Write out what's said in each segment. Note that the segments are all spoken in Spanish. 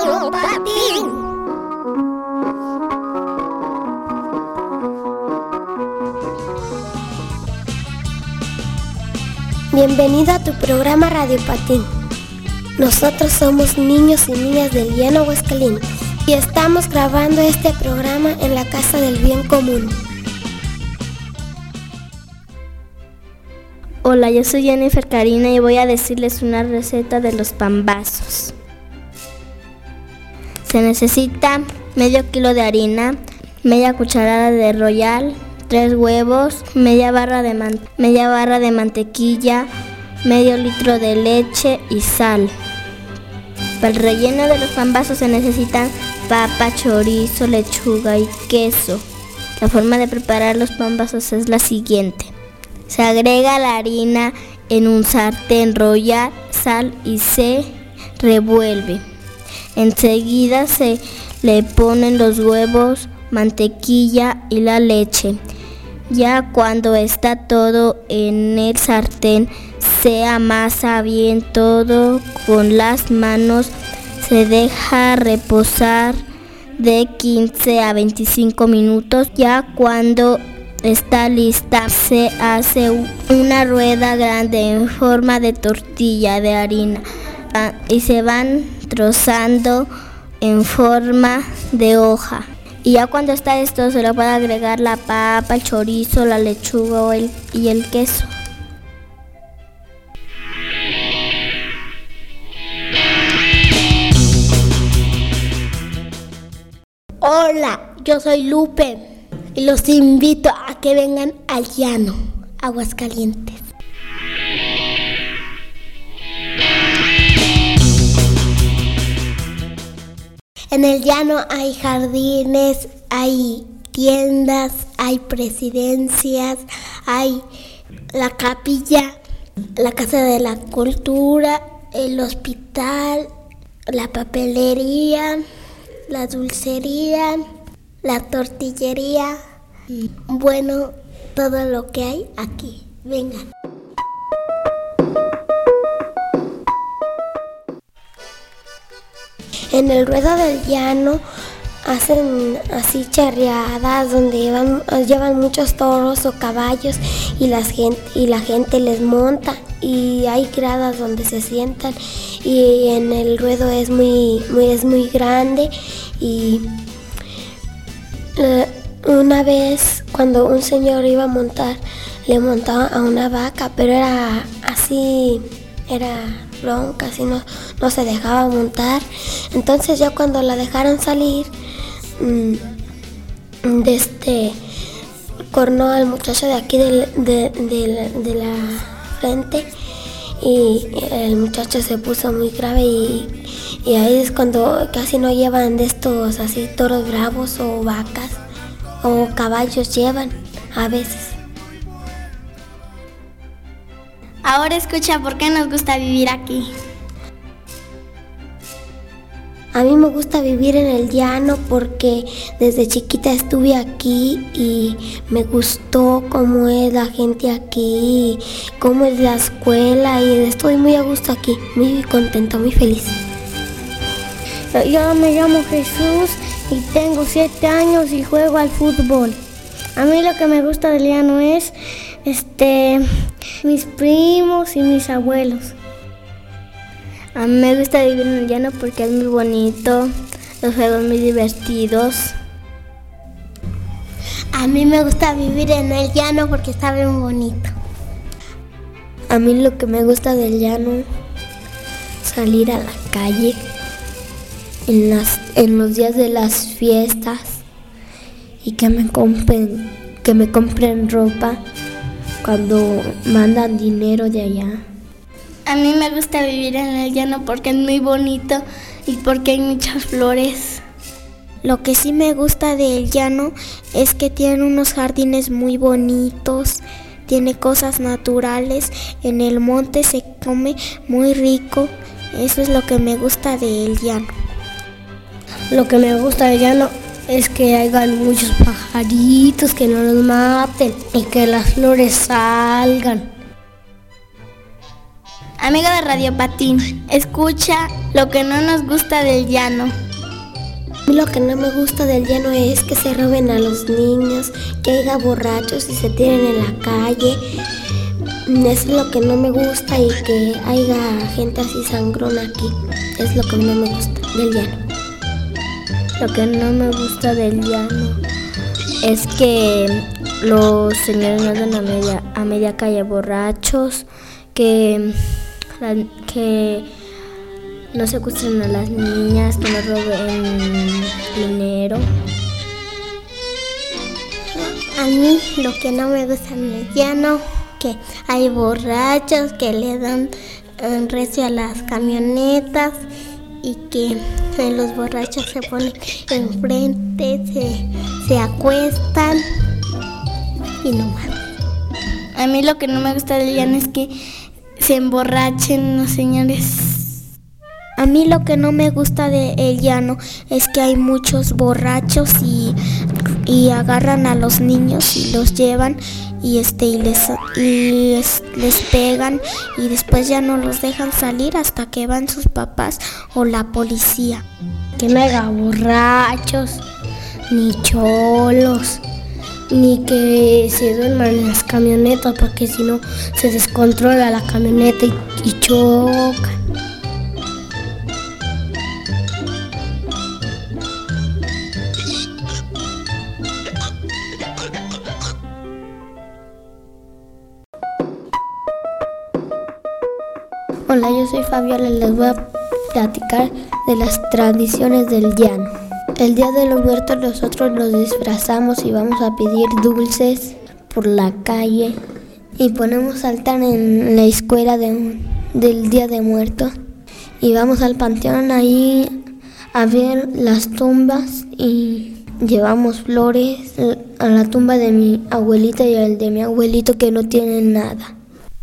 Radio Patín. Bienvenido a tu programa Radio Patín. Nosotros somos niños y niñas del Llano Aguascalientes y estamos grabando este programa en la Casa del Bien Común. Hola, yo soy Jennifer Karina y voy a decirles una receta de los pambazos. Se necesita medio kilo de harina, media cucharada de royal, 3 huevos, media barra de mantequilla, medio litro de leche y sal. Para el relleno de los pambazos se necesitan papa, chorizo, lechuga y queso. La forma de preparar los pambazos es la siguiente. Se agrega la harina en un sartén, royal, sal y se revuelve. Enseguida se le ponen los huevos, mantequilla y la leche. Ya cuando está todo en el sartén, se amasa bien todo con las manos. Se deja reposar de 15 a 25 minutos. Ya cuando está lista, se hace una rueda grande en forma de tortilla de harina y se van trozando en forma de hoja. Y ya cuando está esto, se le puede agregar la papa, el chorizo, la lechuga y el queso. Hola, yo soy Lupe y los invito a que vengan al Llano Aguascalientes. En el Llano hay jardines, hay tiendas, hay presidencias, hay la capilla, la Casa de la Cultura, el hospital, la papelería, la dulcería, la tortillería. Bueno, todo lo que hay aquí. Vengan. En el ruedo del llano hacen así charreadas donde llevan muchos toros o caballos y la gente les monta y hay gradas donde se sientan y en el ruedo es muy grande y una vez cuando un señor iba a montar le montaba a una vaca, pero era bronca, así no se dejaba montar. Entonces ya cuando la dejaron salir, cornó al muchacho de aquí de la frente y el muchacho se puso muy grave y ahí es cuando casi no llevan de estos así toros bravos o vacas o caballos llevan a veces. Ahora escucha por qué nos gusta vivir aquí. A mí me gusta vivir en el llano porque desde chiquita estuve aquí y me gustó cómo es la gente aquí, cómo es la escuela y estoy muy a gusto aquí, muy contento, muy feliz. Yo me llamo Jesús y tengo 7 años y juego al fútbol. A mí lo que me gusta del llano es mis primos y mis abuelos. A mí me gusta vivir en el llano porque es muy bonito, los juegos muy divertidos. A mí me gusta vivir en el llano porque está bien bonito. A mí lo que me gusta del llano, salir a la calle en los días de las fiestas y que me compren ropa cuando mandan dinero de allá. A mí me gusta vivir en el llano porque es muy bonito y porque hay muchas flores. Lo que sí me gusta del llano es que tiene unos jardines muy bonitos, tiene cosas naturales, en el monte se come muy rico, eso es lo que me gusta del llano. Lo que me gusta del llano es que hayan muchos pajaritos, que no los maten y que las flores salgan. Amigo de Radio Patín, escucha lo que no nos gusta del llano. A mí lo que no me gusta del llano es que se roben a los niños, que haya borrachos y se tiren en la calle. Es lo que no me gusta, y que haya gente así sangrona aquí. Es lo que no me gusta del llano. Lo que no me gusta del llano es que los señores andan a media calle borrachos, que no secuestren a las niñas, que no roben dinero. A mí lo que no me gusta en el llano, que hay borrachos que le dan recio a las camionetas y que los borrachos se ponen enfrente, se acuestan y no más. A mí lo que no me gusta del llano es que se emborrachen los señores. A mí lo que no me gusta del llano es que hay muchos borrachos y agarran a los niños y los llevan y les pegan y después ya no los dejan salir hasta que van sus papás o la policía. Que no haya borrachos, ni cholos, ni que se duerman en las camionetas, porque si no se descontrola la camioneta y chocan. Hola, yo soy Fabiola y les voy a platicar de las tradiciones del llano. El Día de los Muertos nosotros nos disfrazamos y vamos a pedir dulces por la calle y ponemos altar en la escuela del Día de Muertos y vamos al panteón ahí a ver las tumbas y llevamos flores a la tumba de mi abuelita y al de mi abuelito que no tienen nada.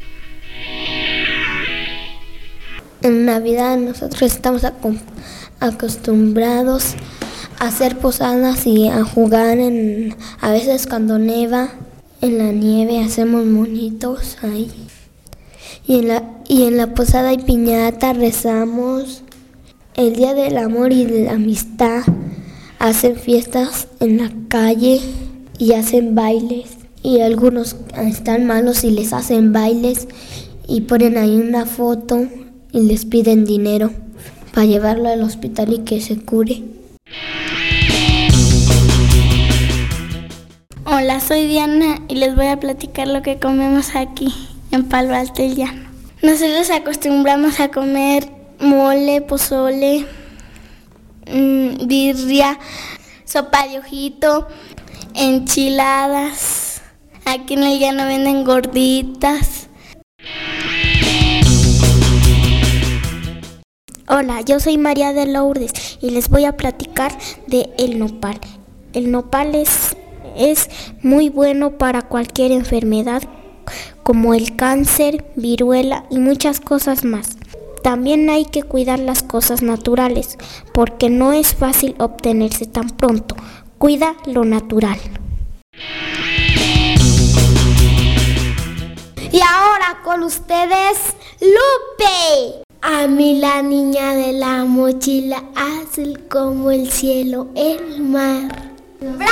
En Navidad nosotros estamos acostumbrados a hacer posadas y a jugar a veces cuando neva en la nieve hacemos monitos ahí. Y en la posada hay piñata, rezamos. El Día del Amor y de la Amistad hacen fiestas en la calle y hacen bailes. Y algunos están malos y les hacen bailes y ponen ahí una foto y les piden dinero para llevarlo al hospital y que se cure. Hola, soy Diana y les voy a platicar lo que comemos aquí en Palo Alto del Llano. Nosotros acostumbramos a comer mole, pozole, birria, sopa de ojito, enchiladas. Aquí en el llano venden gorditas. Hola, yo soy María de Lourdes y les voy a platicar de el nopal. El nopal es muy bueno para cualquier enfermedad como el cáncer, viruela y muchas cosas más. También hay que cuidar las cosas naturales porque no es fácil obtenerse tan pronto. Cuida lo natural. Y ahora con ustedes, Lupe. A mí la niña de la mochila azul como el cielo, el mar. ¡Bravo!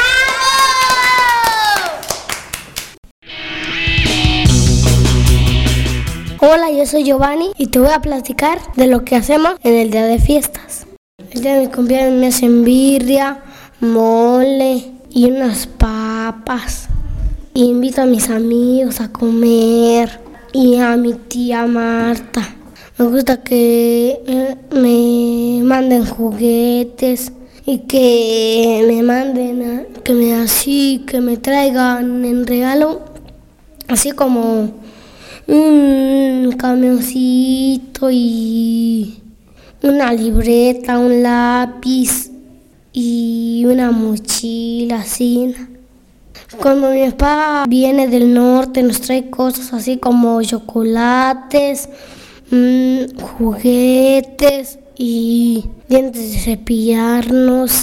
Hola, yo soy Giovanni y te voy a platicar de lo que hacemos en el día de fiestas. El día de mi cumpleaños me hacen birria, mole y unas papas. Y invito a mis amigos a comer y a mi tía Marta. Me gusta que me manden juguetes y que me manden, que me traigan en regalo, así como un camioncito y una libreta, un lápiz y una mochila así. Cuando mi papá viene del norte nos trae cosas así como chocolates, juguetes y dientes de cepillarnos.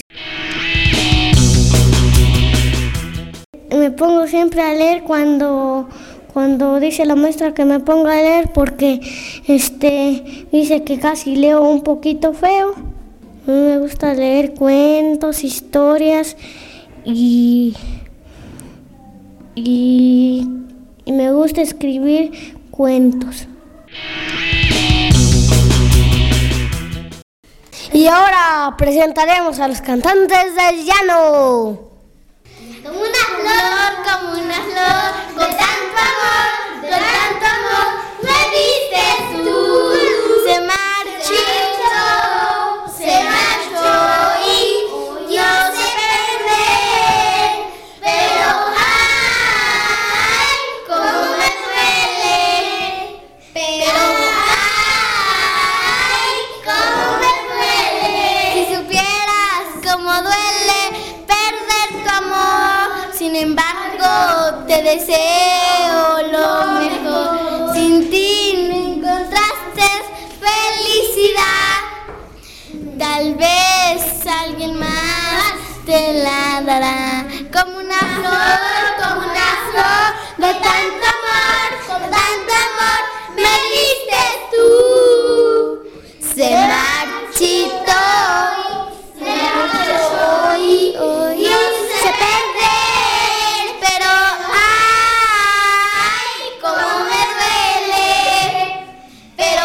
Me pongo siempre a leer cuando cuando dice la maestra que me ponga a leer porque dice que casi leo un poquito feo. A mí me gusta leer cuentos, historias y me gusta escribir cuentos. Y ahora presentaremos a los cantantes del llano. Como una flor, con tanto amor, me diste tú. Se marchó y yo sé perder, pero ay, cómo me duele, pero ay, cómo me duele. Si supieras cómo duele perder tu amor, sin embargo te deseo lo mejor. Sin ti no encontraste felicidad, tal vez alguien más te la dará. Como una flor, de tanto amor, me diste tú. Se marchitó y yo sé perder, pero ay, cómo me duele, pero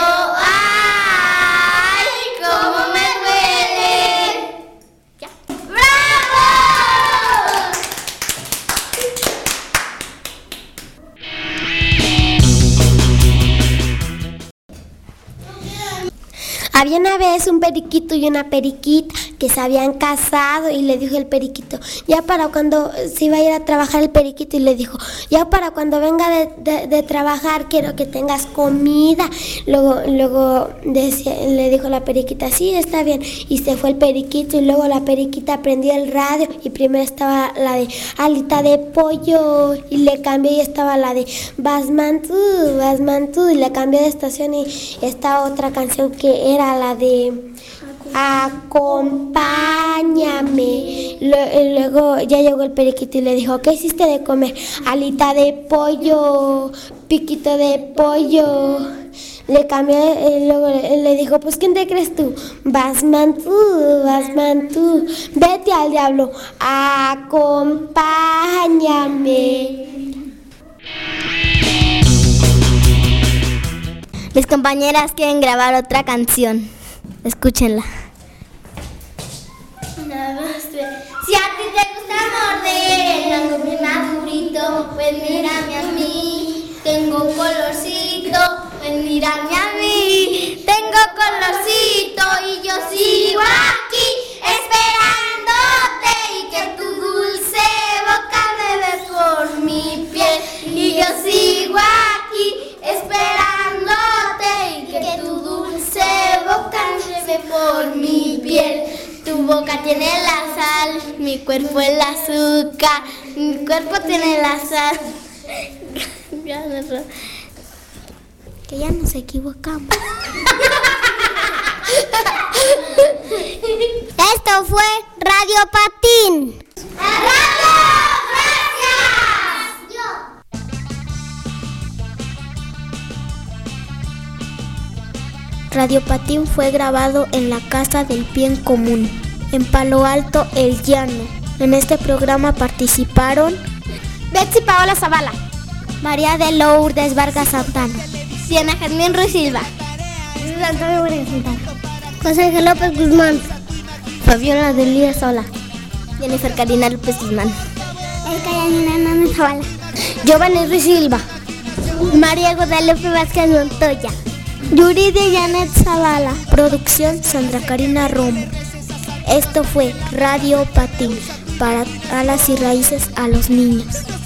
ay, cómo me duele. Ya. ¡Bravo! Había una vez un periquito y una periquita que se habían casado y le dijo el periquito, ya para cuando se iba a ir a trabajar el periquito y le dijo, ya para cuando venga de trabajar quiero que tengas comida. Luego le dijo la periquita, sí, está bien. Y se fue el periquito y luego la periquita prendió el radio y primero estaba la de alita de pollo y le cambió y estaba la de Basmantú y le cambió de estación y esta otra canción que era la de acompáñame. Luego ya llegó el periquito y le dijo, ¿qué hiciste de comer? Alita de pollo, piquito de pollo. Le cambió y luego le dijo, pues ¿quién te crees tú? Basmantú, vete al diablo, acompáñame. Mis compañeras quieren grabar otra canción. Escúchenla. Si a ti te gusta morder, tanto bien madurito, pues mírame a mí. Tengo colorcito, pues mírame a mí. Tengo colorcito y yo sigo aquí esperándote y que tu dulce boca me des por mi piel. Y yo sigo aquí esperándote y que tu dulce boca me des por mi piel. Tu boca tiene la sal, mi cuerpo el azúcar, mi cuerpo tiene la sal. Que ya nos equivocamos. Esto fue Radio Patín. ¡Radio! ¡Gracias! Radio Patín fue grabado en la Casa del Bien Común, en Palo Alto, El Llano. En este programa participaron Betsy Paola Zavala, María de Lourdes Vargas Santana, Diana Jazmín Ruiz Silva, Antonio Vargas Santana, José Ángel López Guzmán, Fabiola de Lía Sola, Jennifer Karina López Guzmán, Erika Yanina Hernández Zavala, Giovanni Ruiz Silva, María Guadalupe Vázquez Montoya, Yuridia Janet Zavala. Producción Sandra Karina Romo. Esto fue Radio Patín, para alas y raíces a los niños.